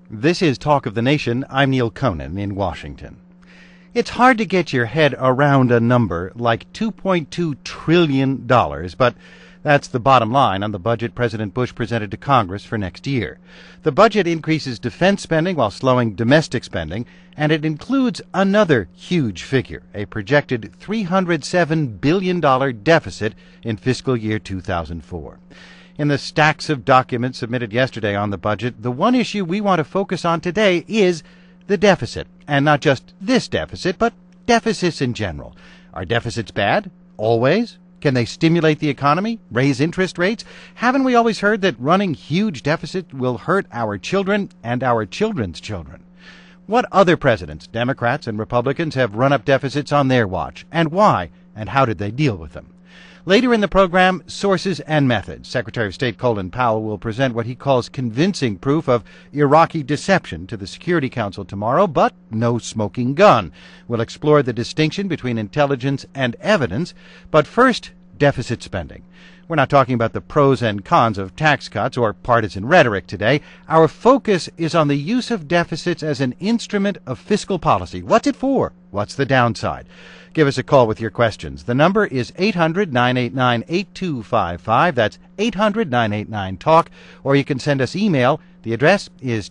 This is Talk of the Nation. I'm Neil Conan in Washington. It's hard to get your head around a number like $2.2 trillion, but that's the bottom line on the budget President Bush presented to Congress for next year. The budget increases defense spending while slowing domestic spending, and it includes another huge figure, a projected $307 billion deficit in fiscal year 2004. In the stacks of documents submitted yesterday on the budget, the one issue we want to focus on today is the deficit. And not just this deficit, but deficits in general. Are deficits bad? Always? Can they stimulate the economy? Raise interest rates? Haven't we always heard that running huge deficits will hurt our children and our children's children? What other presidents, Democrats and Republicans, have run up deficits on their watch? And why? And how did they deal with them? Later in the program, Sources and Methods. Secretary of State Colin Powell will present what he calls convincing proof of Iraqi deception to the Security Council tomorrow, but no smoking gun. We'll explore the distinction between intelligence and evidence. But first, deficit spending. We're not talking about the pros and cons of tax cuts or partisan rhetoric today. Our focus is on the use of deficits as an instrument of fiscal policy. What's it for? What's the downside? Give us a call with your questions. The number is 800-989-8255. That's 800-989-TALK. Or you can send us email. The address is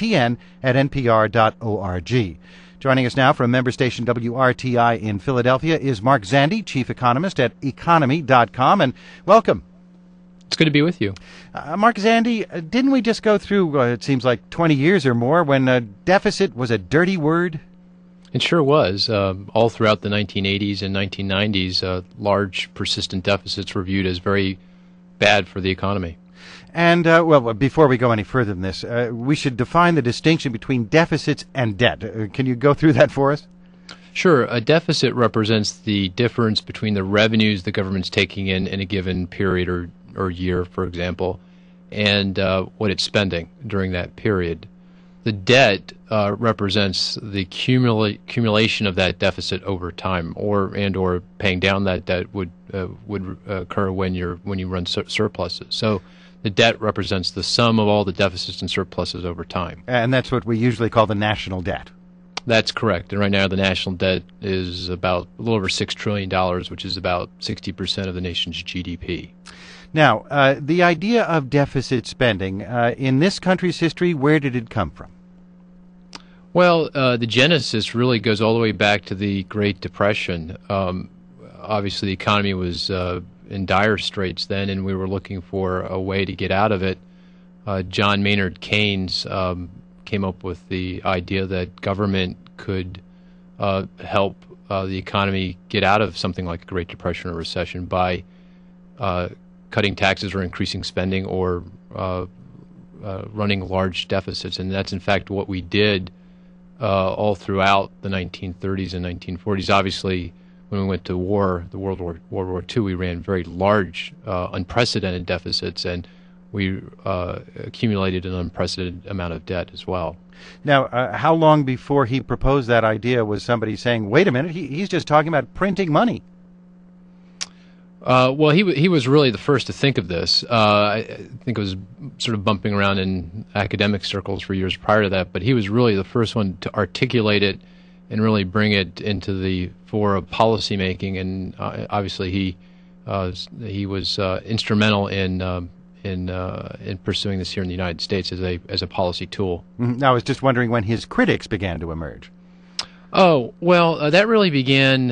totn@npr.org. Joining us now from member station WRTI in Philadelphia is Mark Zandi, chief economist at economy.com. And welcome. It's good to be with you. Mark Zandi, didn't we just go through, it seems like 20 years or more, when deficit was a dirty word? It sure was. All throughout the 1980s and 1990s, large, persistent deficits were viewed as very bad for the economy. And, well, before we go any further than this, we should define the distinction between deficits and debt. Can you go through that for us? Sure. A deficit represents the difference between the revenues the government's taking in a given period or year, for example, and what it's spending during that period. The debt represents the accumulation of that deficit over time, or paying down that debt would occur when you run surpluses. So the debt represents the sum of all the deficits and surpluses over time. And that's what we usually call the national debt. That's correct. And right now the national debt is about a little over $6 trillion, which is about 60% of the nation's GDP. Now, the idea of deficit spending, in this country's history, where did it come from? Well, the genesis really goes all the way back to the Great Depression. Obviously, the economy was in dire straits then, and we were looking for a way to get out of it. John Maynard Keynes came up with the idea that government could help the economy get out of something like a Great Depression or recession by cutting taxes or increasing spending or running large deficits. And that's, in fact, what we did all throughout the 1930s and 1940s. Obviously, when we went to war, the World War II, we ran very large, unprecedented deficits, and we accumulated an unprecedented amount of debt as well. Now, how long before he proposed that idea was somebody saying, wait a minute, he's just talking about printing money? Well, he was really the first to think of this. I think it was sort of bumping around in academic circles for years prior to that, but he was really the first one to articulate it and really bring it into the fore of policymaking. And obviously, he was instrumental in pursuing this here in the United States as a policy tool. Mm-hmm. Now, I was just wondering when his critics began to emerge. Oh, well, that really began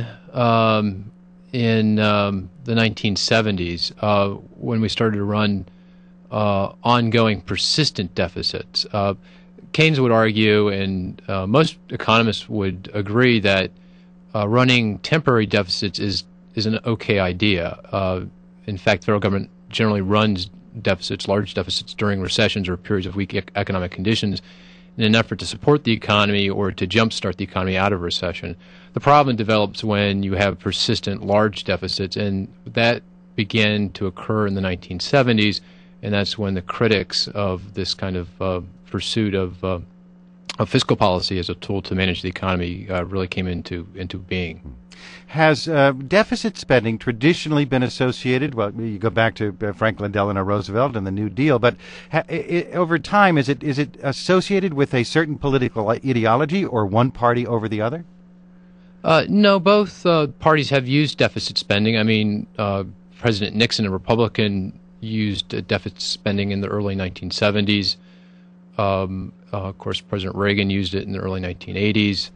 in the 1970s when we started to run ongoing persistent deficits. Keynes would argue, and most economists would agree, that running temporary deficits is an okay idea. In fact, the federal government generally runs deficits, large deficits, during recessions or periods of weak economic conditions in an effort to support the economy or to jumpstart the economy out of recession. The problem develops when you have persistent large deficits, and that began to occur in the 1970s, and that's when the critics of this kind of pursuit of fiscal policy as a tool to manage the economy really came into being. Has deficit spending traditionally been associated, well, you go back to Franklin Delano Roosevelt and the New Deal, but over time, is it associated with a certain political ideology or one party over the other? No, both parties have used deficit spending. I mean, President Nixon, a Republican, used deficit spending in the early 1970s. Of course, President Reagan used it in the early 1980s.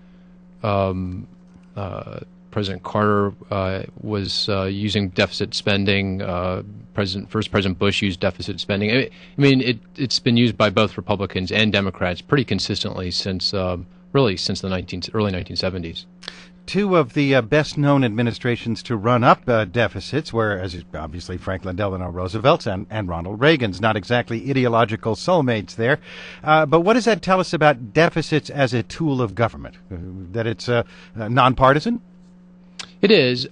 President Carter was using deficit spending. First President Bush used deficit spending. I mean, it's been used by both Republicans and Democrats pretty consistently since the early 1970s. Two of the best-known administrations to run up deficits were, as obviously, Franklin Delano Roosevelt's and Ronald Reagan's. Not exactly ideological soulmates there. But what does that tell us about deficits as a tool of government? That it's nonpartisan? It is.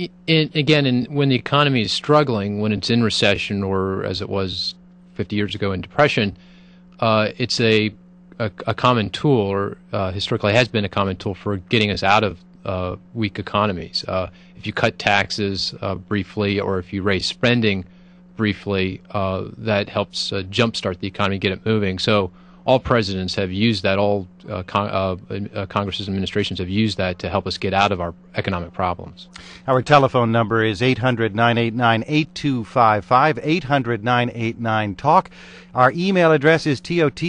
When the economy is struggling, when it's in recession, or as it was 50 years ago in depression, it's a common tool, or historically has been a common tool for getting us out of weak economies. If you cut taxes briefly, or if you raise spending briefly, that helps jumpstart the economy, get it moving. So all presidents have used that. All Congress's administrations have used that to help us get out of our economic problems. Our telephone number is 800-989-8255, 800-989-TALK. Our email address is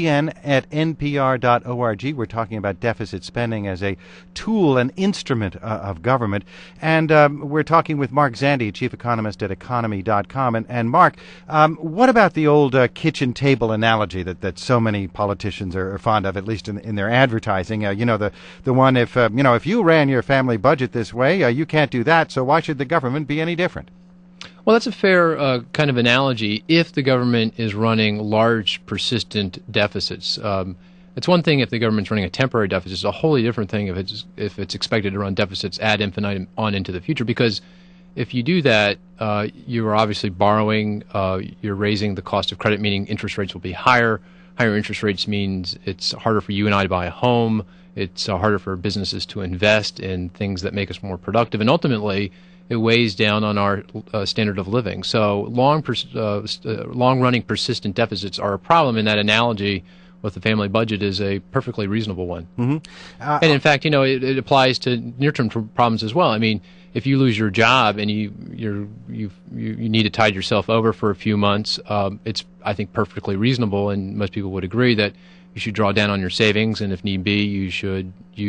totn@npr.org. We're talking about deficit spending as a tool, an instrument of government. And we're talking with Mark Zandi, chief economist at economy.com. And Mark, what about the old kitchen table analogy that so many politicians are fond of, at least in their advertising? The one, if you ran your family budget this way, you can't do that, so why should the government be any different? Well, that's a fair kind of analogy if the government is running large, persistent deficits. It's one thing if the government's running a temporary deficit. It's a wholly different thing if it's expected to run deficits ad infinitum on into the future, because if you do that, you are obviously borrowing, you're raising the cost of credit, meaning interest rates will be higher. Higher interest rates means it's harder for you and I to buy a home. It's harder for businesses to invest in things that make us more productive. And ultimately, it weighs down on our standard of living. So long-running persistent deficits are a problem, and that analogy with the family budget is a perfectly reasonable one. Mm-hmm. And in fact, it applies to near-term problems as well. I mean, if you lose your job and you need to tide yourself over for a few months, it's, I think, perfectly reasonable, and most people would agree that you should draw down on your savings, and if need be, you should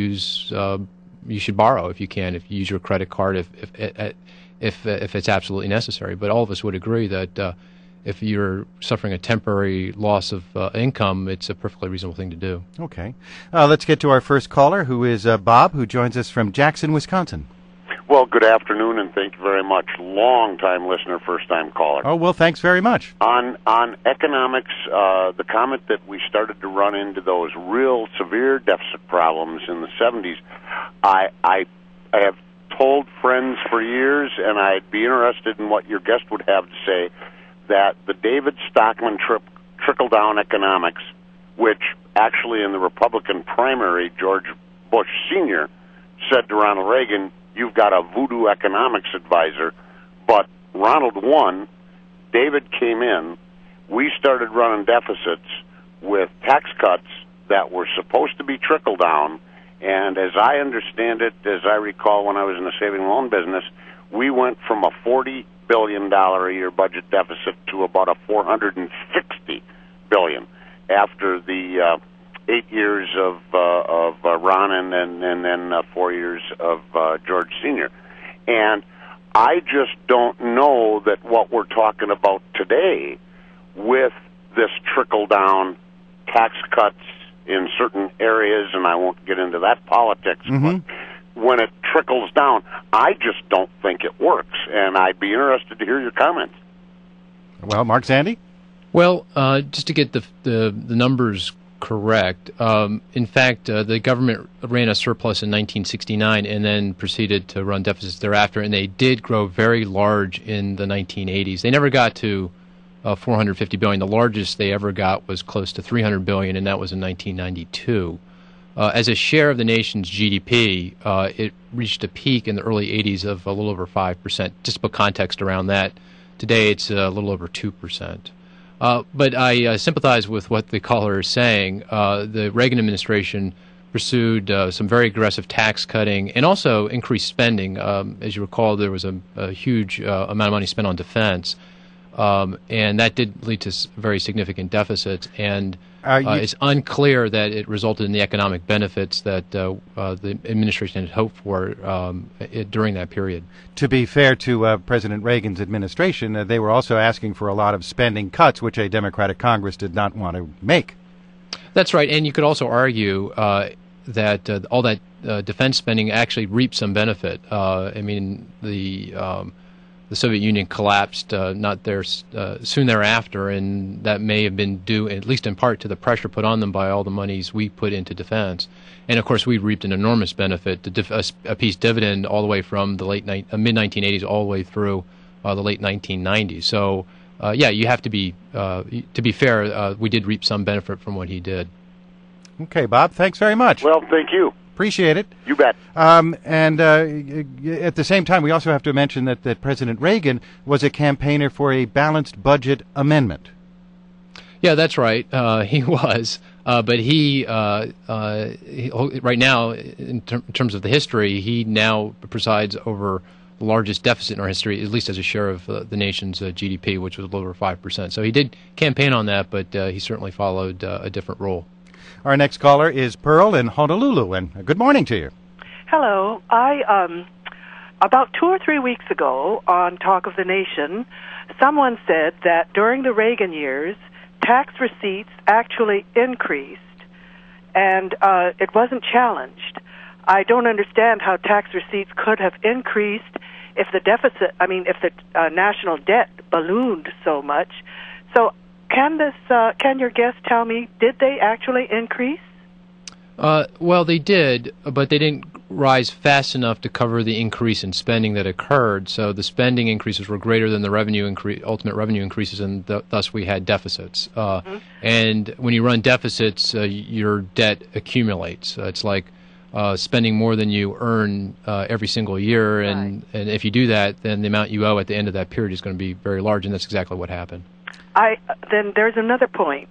borrow if you can. If you use your credit card, if it's absolutely necessary. But all of us would agree that if you're suffering a temporary loss of income, it's a perfectly reasonable thing to do. Okay, let's get to our first caller, who is Bob, who joins us from Jackson, Wisconsin. Well, good afternoon, and thank you very much. Long-time listener, first-time caller. Oh, well, thanks very much. On economics, the comment that we started to run into those real severe deficit problems in the 70s, I have told friends for years, and I'd be interested in what your guest would have to say, that the David Stockman trickle-down economics, which actually in the Republican primary, George Bush Sr. said to Ronald Reagan, "You've got a voodoo economics advisor," but Ronald won, David came in, we started running deficits with tax cuts that were supposed to be trickle-down, and as I understand it, as I recall when I was in the saving loan business, we went from a $40 billion a year budget deficit to about a $460 billion after the 8 years of Ron and then 4 years of George Sr. And I just don't know that what we're talking about today with this trickle-down tax cuts in certain areas, and I won't get into that politics, but when it trickles down, I just don't think it works. And I'd be interested to hear your comments. Well, Mark Zandi? Well, just to get the numbers correct, in fact, the government ran a surplus in 1969 and then proceeded to run deficits thereafter, and they did grow very large in the 1980s. They never got to $450 billion. The largest they ever got was close to $300 billion, and that was in 1992. As a share of the nation's GDP, it reached a peak in the early 80s of a little over 5%. Just to put context around that, today it's a little over 2%. But I sympathize with what the caller is saying. The Reagan administration pursued some very aggressive tax cutting and also increased spending. As you recall, there was a huge amount of money spent on defense, and that did lead to very significant deficits. And it's unclear that it resulted in the economic benefits that the administration had hoped for during that period. To be fair to President Reagan's administration, they were also asking for a lot of spending cuts, which a Democratic Congress did not want to make. That's right, and you could also argue that all that defense spending actually reaped some benefit. I mean, the Soviet Union collapsed soon thereafter, and that may have been due, at least in part, to the pressure put on them by all the monies we put into defense. And of course, we reaped an enormous benefit, a peace dividend all the way from the mid-1980s all the way through the late 1990s. So, you have to be fair. We did reap some benefit from what he did. Okay, Bob, thanks very much. Well, thank you. Appreciate it. You bet. And at the same time, we also have to mention that President Reagan was a campaigner for a balanced budget amendment. Yeah, that's right. He was. But he right now, in terms of the history, he now presides over the largest deficit in our history, at least as a share of the nation's GDP, which was a little over 5%. So he did campaign on that, but he certainly followed a different role. Our next caller is Pearl in Honolulu, and good morning to you. Hello. I about 2 or 3 weeks ago on Talk of the Nation, someone said that during the Reagan years, tax receipts actually increased, and it wasn't challenged. I don't understand how tax receipts could have increased if the national debt ballooned so much. So can your guest tell me, did they actually increase? Well, they did, but they didn't rise fast enough to cover the increase in spending that occurred. So the spending increases were greater than the ultimate revenue increases, and thus we had deficits. And when you run deficits, your debt accumulates. It's like spending more than you earn every single year, and if you do that, then the amount you owe at the end of that period is going to be very large, and that's exactly what happened. Then there's another point.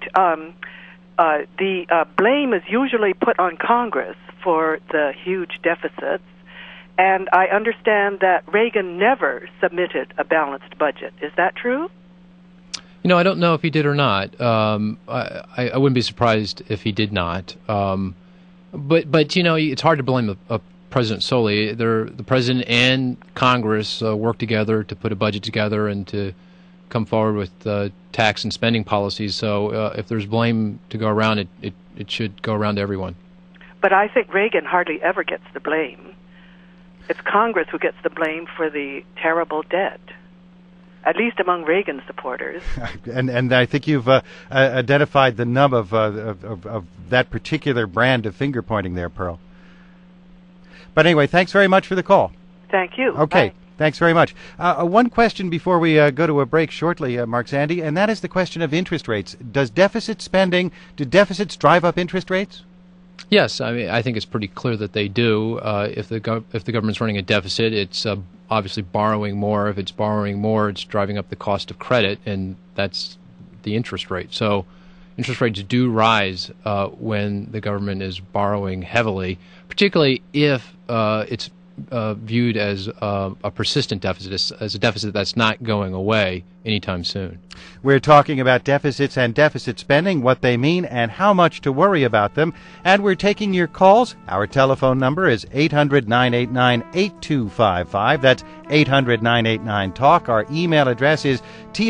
The blame is usually put on Congress for the huge deficits, and I understand that Reagan never submitted a balanced budget. Is that true? I don't know if he did or not. I wouldn't be surprised if he did not. But it's hard to blame a president solely. The president and Congress work together to put a budget together and to come forward with tax and spending policies. So if there's blame to go around, it should go around to everyone. But I think Reagan hardly ever gets the blame. It's Congress who gets the blame for the terrible debt, at least among Reagan supporters. And I think you've identified the nub of that particular brand of finger pointing there, Pearl. But anyway, thanks very much for the call. Thank you. Okay. Bye. Thanks very much. One question before we go to a break shortly, Mark Zandi, and that is the question of interest rates. Do deficits drive up interest rates? Yes, I think it's pretty clear that they do. If the government's running a deficit, it's obviously borrowing more. If it's borrowing more, it's driving up the cost of credit, and that's the interest rate. So interest rates do rise when the government is borrowing heavily, particularly if it's viewed as a persistent deficit, as a deficit that's not going away anytime soon. We're talking about deficits and deficit spending, what they mean, and how much to worry about them. And we're taking your calls. Our telephone number is 800-989-8255. That's 800-989-TALK. Our email address is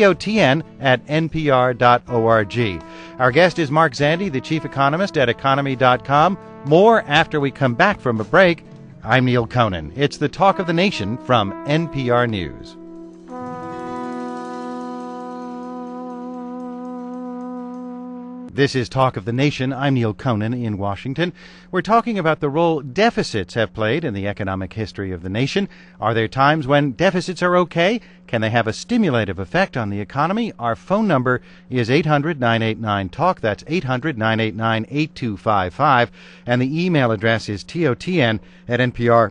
totn@npr.org. Our guest is Mark Zandi, the chief economist at economy.com. More after we come back from a break. I'm Neil Conan. It's the Talk of the Nation from NPR News. This is Talk of the Nation. I'm Neil Conan in Washington. We're talking about the role deficits have played in the economic history of the nation. Are there times when deficits are okay? Can they have a stimulative effect on the economy? Our phone number is 800-989-TALK. That's 800-989-8255. And the email address is totn@npr.org.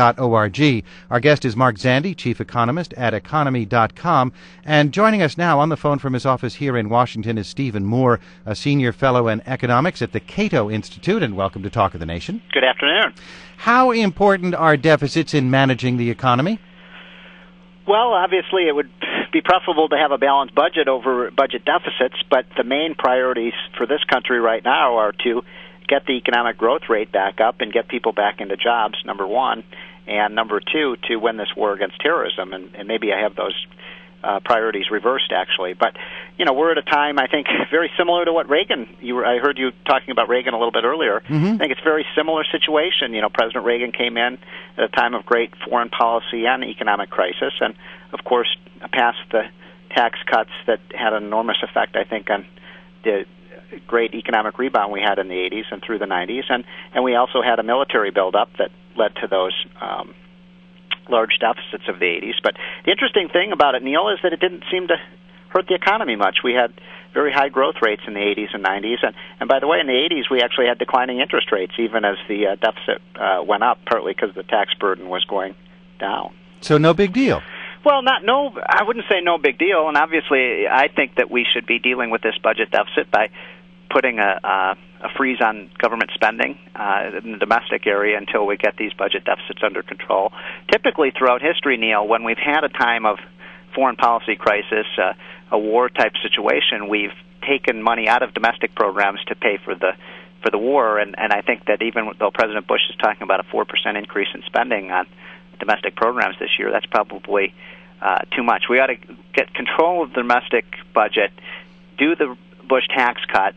Our guest is Mark Zandi, chief economist at economy.com. And joining us now on the phone from his office here in Washington is Stephen Moore, a senior fellow in economics at the Cato Institute. And welcome to Talk of the Nation. Good afternoon. How important are deficits in managing the economy? Well, obviously it would be preferable to have a balanced budget over budget deficits, but the main priorities for this country right now are to get the economic growth rate back up and get people back into jobs, number one, and number two, to win this war against terrorism. And maybe I have those priorities reversed, actually. But, you know, we're at a time, I think, very similar to what Reagan, I heard you talking about Reagan a little bit earlier. Mm-hmm. I think it's a very similar situation. You know, President Reagan came in at a time of great foreign policy and economic crisis, and, of course, passed the tax cuts that had an enormous effect, I think, on the great economic rebound we had in the 80s and through the 90s, and we also had a military buildup that led to those large deficits of the 80s. But the interesting thing about it, Neil, is that it didn't seem to hurt the economy much. We had very high growth rates in the 80s and 90s, and by the way, in the 80s we actually had declining interest rates even as the deficit went up, partly because the tax burden was going down. So no big deal. Well, I wouldn't say no big deal, and obviously I think that we should be dealing with this budget deficit by putting a freeze on government spending in the domestic area until we get these budget deficits under control. Typically throughout history, Neil, when we've had a time of foreign policy crisis, a war-type situation, we've taken money out of domestic programs to pay for the war, and I think that even though President Bush is talking about a 4% increase in spending on domestic programs this year, that's probably too much. We ought to get control of the domestic budget, do the Bush tax cut,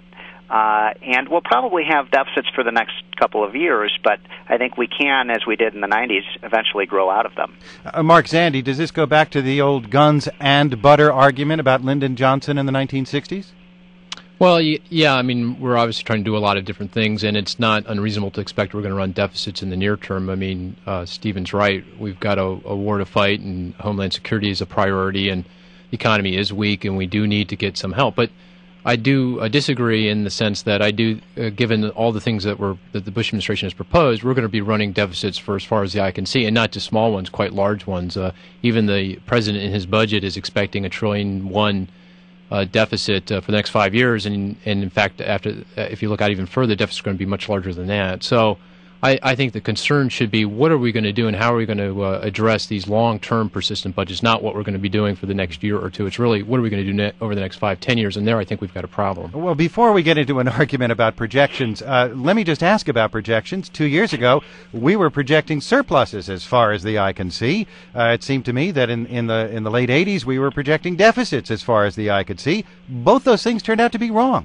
and we'll probably have deficits for the next couple of years, but I think we can, as we did in the 90s, eventually grow out of them. Mark Zandi, does this go back to the old guns and butter argument about Lyndon Johnson in the 1960s? Well, yeah, I mean, we're obviously trying to do a lot of different things, and it's not unreasonable to expect we're going to run deficits in the near term. I mean, Stephen's right. We've got a war to fight, and Homeland Security is a priority, and the economy is weak, and we do need to get some help. But I do disagree in the sense that I do, given all the things that the Bush administration has proposed, we're going to be running deficits for as far as the eye can see, and not just small ones, quite large ones. Even the president in his budget is expecting $1 trillion deficit for the next 5 years, and in fact, if you look out even further, the deficit is going to be much larger than that. So I think the concern should be what are we going to do and how are we going to address these long-term persistent budgets, not what we're going to be doing for the next year or two. It's really what are we going to do over the next 5-10 years, and there I think we've got a problem. Well, before we get into an argument about projections, let me just ask about projections. 2 years ago, we were projecting surpluses as far as the eye can see. It seemed to me that in the late 80s, we were projecting deficits as far as the eye could see. Both those things turned out to be wrong.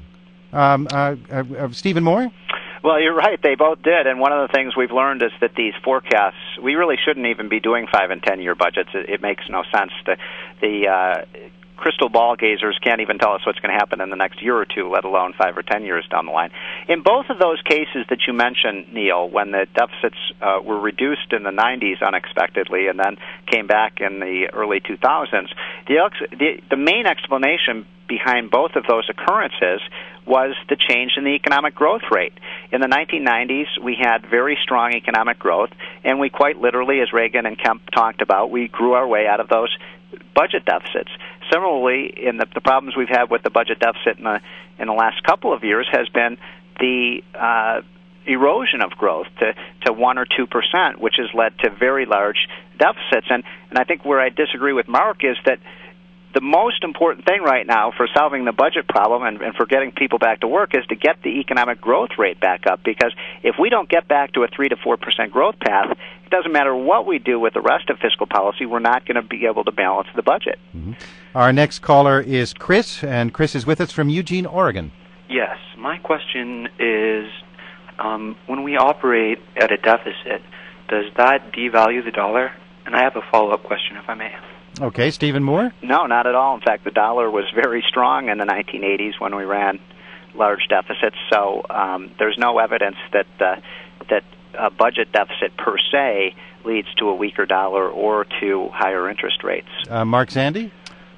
Stephen Moore? Well, you're right. They both did. And one of the things we've learned is that these forecasts, we really shouldn't even be doing 5- and 10-year budgets. It makes no sense. The crystal ball gazers can't even tell us what's going to happen in the next year or two, let alone 5 or 10 years down the line. In both of those cases that you mentioned, Neil, when the deficits were reduced in the 90s unexpectedly and then came back in the early 2000s, the main explanation behind both of those occurrences was the change in the economic growth rate. In the 1990s, we had very strong economic growth, and we quite literally, as Reagan and Kemp talked about, we grew our way out of those budget deficits. Similarly, in the problems we've had with the budget deficit in the last couple of years has been the erosion of growth to 1 or 2%, which has led to very large deficits. And I think where I disagree with Mark is that the most important thing right now for solving the budget problem and for getting people back to work is to get the economic growth rate back up, because if we don't get back to a 3 to 4% growth path, it doesn't matter what we do with the rest of fiscal policy, we're not going to be able to balance the budget. Mm-hmm. Our next caller is Chris, and Chris is with us from Eugene, Oregon. Yes, my question is, when we operate at a deficit, does that devalue the dollar? And I have a follow-up question, if I may. Okay, Stephen Moore? No, not at all. In fact, the dollar was very strong in the 1980s when we ran large deficits. So there's no evidence that a budget deficit per se leads to a weaker dollar or to higher interest rates. Mark Zandi?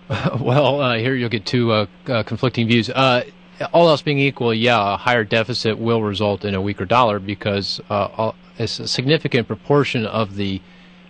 Well, here you'll get two conflicting views. All else being equal, yeah, a higher deficit will result in a weaker dollar because a significant proportion of the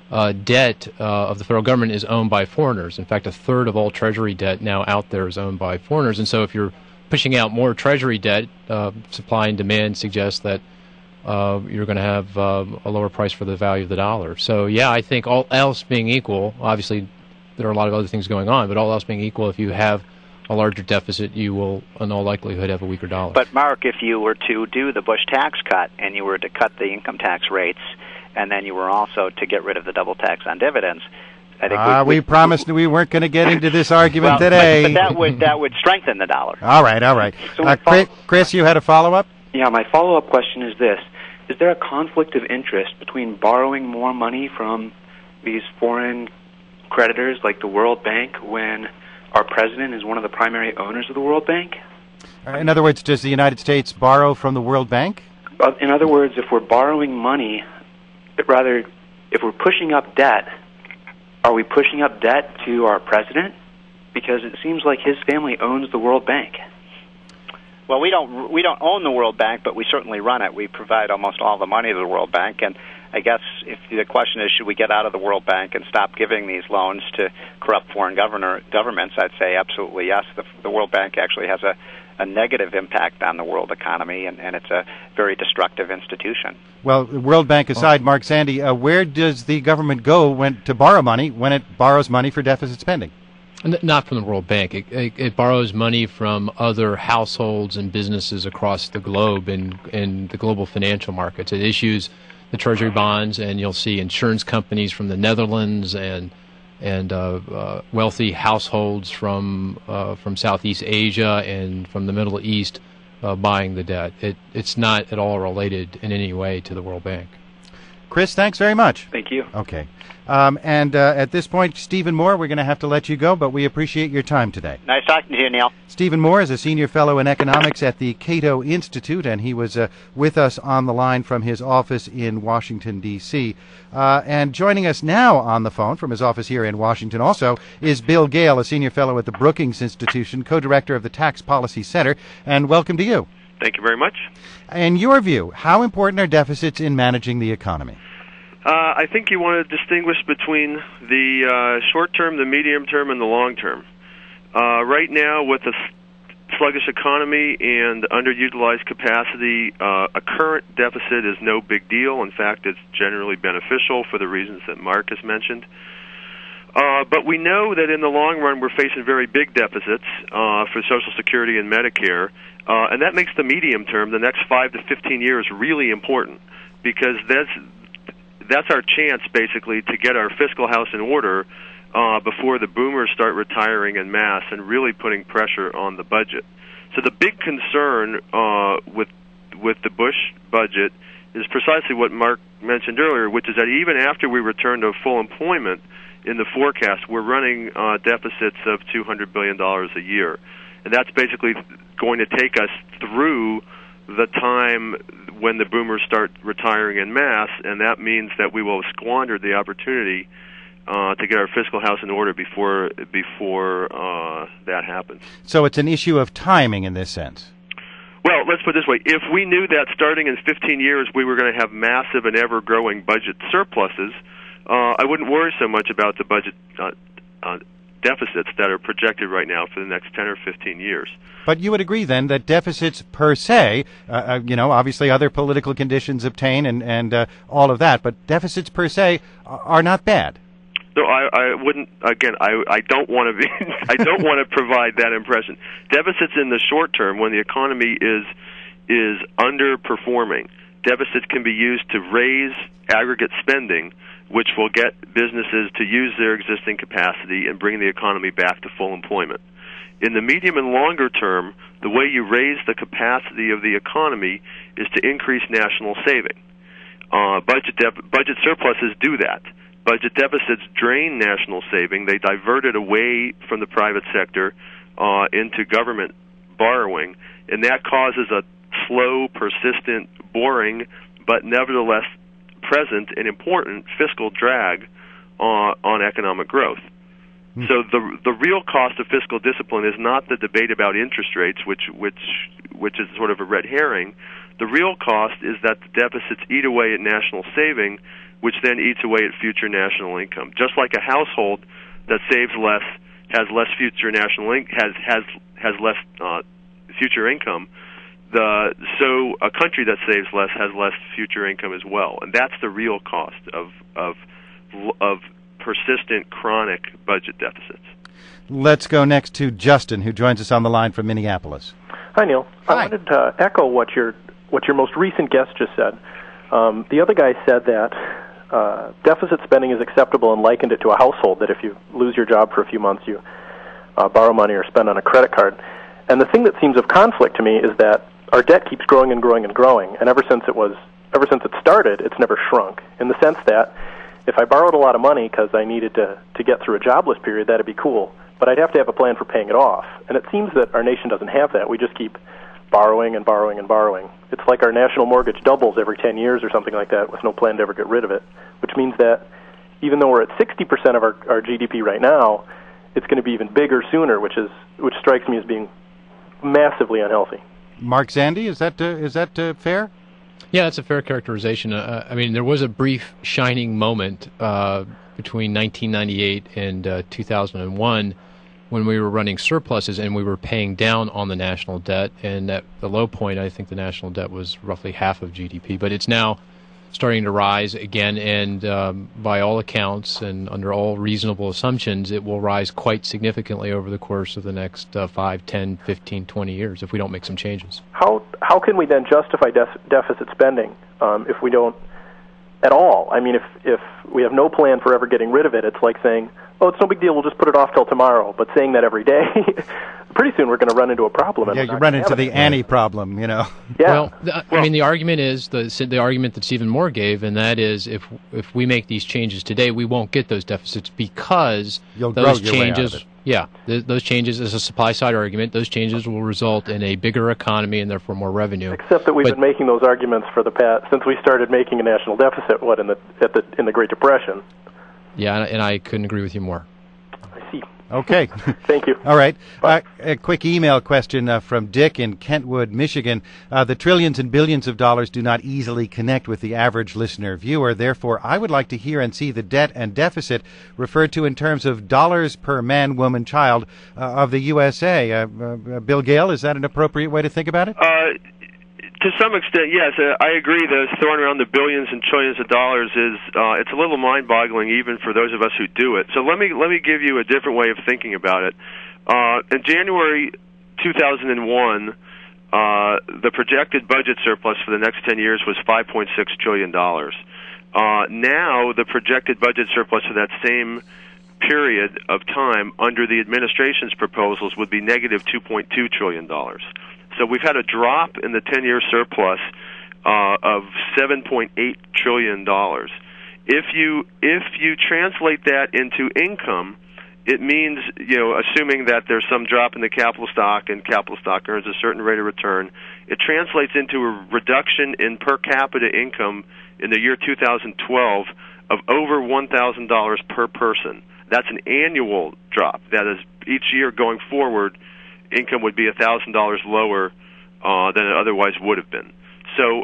debt of the federal government is owned by foreigners. In fact, a third of all Treasury debt now out there is owned by foreigners. And so if you're pushing out more Treasury debt, supply and demand suggests that you're going to have a lower price for the value of the dollar. So, yeah, I think all else being equal, obviously there are a lot of other things going on, but all else being equal, if you have a larger deficit, you will in all likelihood have a weaker dollar. But, Mark, if you were to do the Bush tax cut and you were to cut the income tax rates and then you were also to get rid of the double tax on dividends, I think we promised we weren't going to get into this argument today. But that would strengthen the dollar. All right. So Chris, you had a follow-up? Yeah, my follow-up question is this. Is there a conflict of interest between borrowing more money from these foreign creditors like the World Bank when our president is one of the primary owners of the World Bank? In other words, does the United States borrow from the World Bank? In other words, if we're borrowing money, if we're pushing up debt, are we pushing up debt to our president? Because it seems like his family owns the World Bank. Well, we don't own the World Bank, but we certainly run it. We provide almost all the money to the World Bank, and I guess if the question is, should we get out of the World Bank and stop giving these loans to corrupt foreign governments, I'd say absolutely yes. The World Bank actually has a negative impact on the world economy, and it's a very destructive institution. Well, World Bank aside, Mark Zandi, where does the government go to borrow money when it borrows money for deficit spending? Not from the World Bank. It borrows money from other households and businesses across the globe in the global financial markets. It issues the Treasury bonds, and you'll see insurance companies from the Netherlands and wealthy households from Southeast Asia and from the Middle East buying the debt. It's not at all related in any way to the World Bank. Chris, thanks very much. Thank you. Okay. And at this point, Stephen Moore, we're going to have to let you go, but we appreciate your time today. Nice talking to you, Neil. Stephen Moore is a senior fellow in economics at the Cato Institute, and he was with us on the line from his office in Washington, D.C. And joining us now on the phone from his office here in Washington also is Bill Gale, a senior fellow at the Brookings Institution, co-director of the Tax Policy Center, and welcome to you. Thank you very much. In your view, how important are deficits in managing the economy? I think you want to distinguish between the short term, the medium term, and the long term. Right now, with a sluggish economy and underutilized capacity, a current deficit is no big deal. In fact, it's generally beneficial for the reasons that Mark has mentioned. But we know that in the long run, we're facing very big deficits for Social Security and Medicare, and that makes the medium term, the next 5 to 15 years, really important, because that's our chance, basically, to get our fiscal house in order before the boomers start retiring en masse and really putting pressure on the budget. So the big concern with the Bush budget is precisely what Mark mentioned earlier, which is that even after we return to full employment in the forecast, we're running deficits of $200 billion a year. And that's basically going to take us through the time when the boomers start retiring en masse, and that means that we will have squandered the opportunity to get our fiscal house in order before that happens. So it's an issue of timing in this sense. Well, let's put it this way. If we knew that starting in 15 years we were going to have massive and ever-growing budget surpluses, I wouldn't worry so much about the budget deficits that are projected right now for the next 10 or 15 years. But you would agree, then, that deficits per se, obviously other political conditions obtain and all of that, but deficits per se are not bad. No, I wouldn't. Again, I don't want to be. I don't want to provide that impression. Deficits in the short term, when the economy is underperforming, deficits can be used to raise aggregate spending, which will get businesses to use their existing capacity and bring the economy back to full employment. In the medium and longer term, the way you raise the capacity of the economy is to increase national saving. Budget surpluses do that. Budget deficits drain national saving. They divert it away from the private sector into government borrowing, and that causes a slow, persistent, boring, but nevertheless present and important fiscal drag on economic growth. So the real cost of fiscal discipline is not the debate about interest rates, which is sort of a red herring. The real cost is that the deficits eat away at national saving, which then eats away at future national income. Just like a household that saves less has less future national has less future income. So a country that saves less has less future income as well, and that's the real cost of persistent, chronic budget deficits. Let's go next to Justin, who joins us on the line from Minneapolis. Hi, Neil. Hi. I wanted to echo what your most recent guest just said. The other guy said that deficit spending is acceptable and likened it to a household, that if you lose your job for a few months, you borrow money or spend on a credit card. And the thing that seems of conflict to me is that our debt keeps growing and growing and growing, and ever since it started, it's never shrunk, in the sense that if I borrowed a lot of money because I needed to get through a jobless period, that'd be cool, but I'd have to have a plan for paying it off. And it seems that our nation doesn't have that. We just keep borrowing and borrowing and borrowing. It's like our national mortgage doubles every 10 years or something like that with no plan to ever get rid of it, which means that even though we're at 60% of our GDP right now, it's going to be even bigger sooner, which strikes me as being massively unhealthy. Mark Zandi, is that fair? Yeah, that's a fair characterization. I mean, there was a brief shining moment between 1998 and 2001 when we were running surpluses and we were paying down on the national debt. And at the low point, I think the national debt was roughly half of GDP. But it's now starting to rise again, and by all accounts and under all reasonable assumptions, it will rise quite significantly over the course of the next 5, 10, 15, 20 years if we don't make some changes. How can we then justify deficit spending if we don't at all? I mean, if we have no plan for ever getting rid of it, it's like saying, oh, it's no big deal, we'll just put it off till tomorrow. But saying that every day, pretty soon we're going to run into a problem. Yeah, you run into the Annie problem, you know. Yeah. Well, I mean, the argument is the argument that Stephen Moore gave, and that is if we make these changes today, we won't get those deficits because those changes. Yeah, those changes is a supply-side argument. Those changes will result in a bigger economy and therefore more revenue. Except that we've been making those arguments for the past since we started making a national deficit. In the Great Depression. Yeah, and I couldn't agree with you more. I see. Okay. Thank you. All right. A quick email question from Dick in Kentwood, Michigan. The trillions and billions of dollars do not easily connect with the average listener viewer. Therefore, I would like to hear and see the debt and deficit referred to in terms of dollars per man, woman, child of the USA. Bill Gale, is that an appropriate way to think about it? To some extent, yes. I agree that throwing around the billions and trillions of dollars is it's a little mind-boggling even for those of us who do it. So let me give you a different way of thinking about it. In January 2001, the projected budget surplus for the next 10 years was $5.6 trillion. Now the projected budget surplus for that same period of time under the administration's proposals would be negative $2.2 trillion. So we've had a drop in the 10-year surplus of $7.8 trillion. If you translate that into income, it means, assuming that there's some drop in the capital stock and capital stock earns a certain rate of return, it translates into a reduction in per capita income in the year 2012 of over $1,000 per person. That's an annual drop. That is, each year going forward, income would be $1,000 lower than it otherwise would have been. So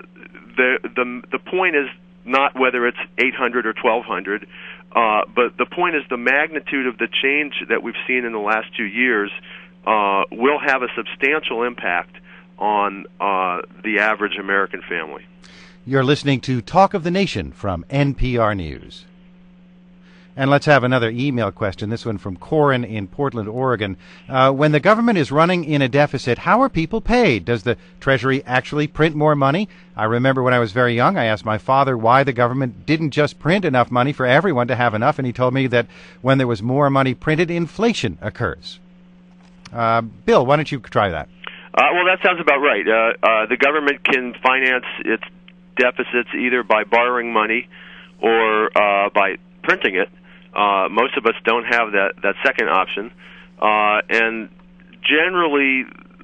the point is not whether it's 800 or 1,200, but the point is the magnitude of the change that we've seen in the last 2 years will have a substantial impact on the average American family. You're listening to Talk of the Nation from NPR News. And let's have another email question, this one from Corin in Portland, Oregon. When the government is running in a deficit, how are people paid? Does the Treasury actually print more money? I remember when I was very young, I asked my father why the government didn't just print enough money for everyone to have enough, and he told me that when there was more money printed, inflation occurs. Bill, why don't you try that? Well, that sounds about right. The government can finance its deficits either by borrowing money or by printing it. Most of us don't have that second option, and generally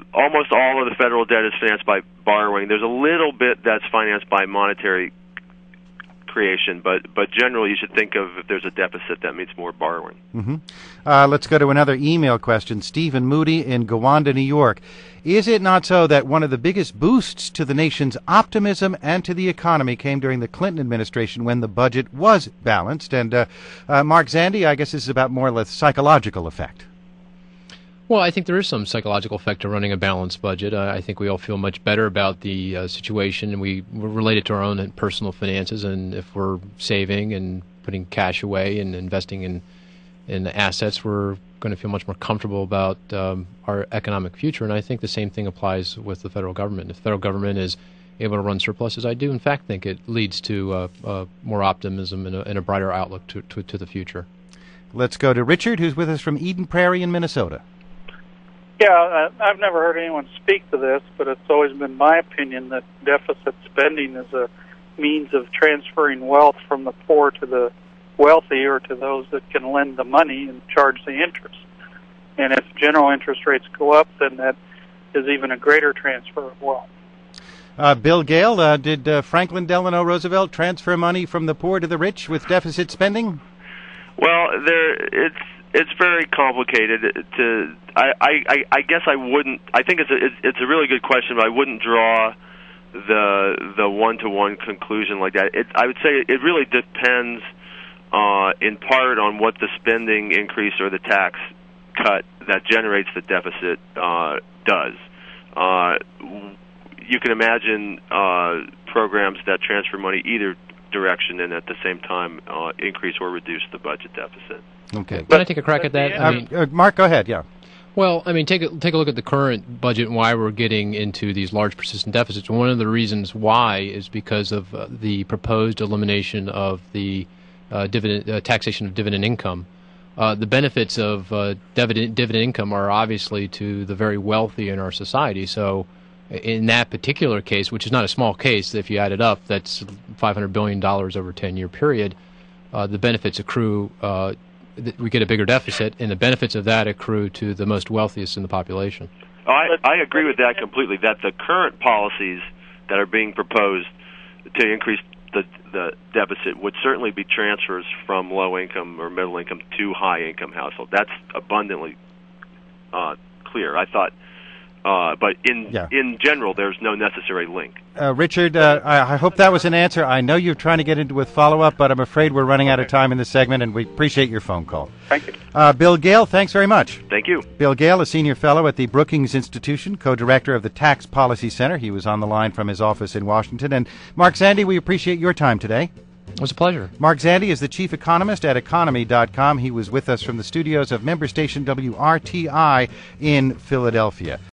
almost all of the federal debt is financed by borrowing. There's a little bit that's financed by monetary creation, but generally you should think of if there's a deficit, that means more borrowing. Mm-hmm. Let's go to another email question. Stephen Moody in Gowanda, New York. Is it not so that one of the biggest boosts to the nation's optimism and to the economy came during the Clinton administration when the budget was balanced? And Mark Zandi, I guess this is about more or less psychological effect. Well, I think there is some psychological effect to running a balanced budget. I think we all feel much better about the situation, and we're related to our own personal finances. And if we're saving and putting cash away and investing in assets, we're going to feel much more comfortable about our economic future. And I think the same thing applies with the federal government. If the federal government is able to run surpluses, I do in fact think it leads to more optimism and a brighter outlook to the future. Let's go to Richard, who's with us from Eden Prairie in Minnesota. Yeah, I've never heard anyone speak to this, but it's always been my opinion that deficit spending is a means of transferring wealth from the poor to the wealthy, or to those that can lend the money and charge the interest. And if general interest rates go up, then that is even a greater transfer of wealth. Bill Gale, did Franklin Delano Roosevelt transfer money from the poor to the rich with deficit spending? Well, it's very complicated. I guess I wouldn't. I think it's a really good question, but I wouldn't draw the one-to-one conclusion like that. I would say it really depends in part on what the spending increase or the tax cut that generates the deficit does. You can imagine programs that transfer money either direction and at the same time increase or reduce the budget deficit. Okay. Can I take a crack at that? Mark, go ahead, yeah. Well, I mean, take a look at the current budget and why we're getting into these large persistent deficits. One of the reasons why is because of the proposed elimination of the taxation of dividend income. The benefits of dividend income are obviously to the very wealthy in our society. So in that particular case, which is not a small case, if you add it up, that's $500 billion over a 10-year period, the benefits accrue, we get a bigger deficit, and the benefits of that accrue to the most wealthiest in the population. I agree with that completely, that the current policies that are being proposed to increase the deficit would certainly be transfers from low-income or middle-income to high-income households. That's abundantly clear. I thought, but in general, there's no necessary link. Richard, I hope that was an answer. I know you're trying to get into with follow-up, but I'm afraid we're running out of time in this segment, and we appreciate your phone call. Thank you. Bill Gale, thanks very much. Thank you. Bill Gale, a senior fellow at the Brookings Institution, co-director of the Tax Policy Center. He was on the line from his office in Washington. And Mark Zandi, we appreciate your time today. It was a pleasure. Mark Zandi is the chief economist at economy.com. He was with us from the studios of member station WRTI in Philadelphia.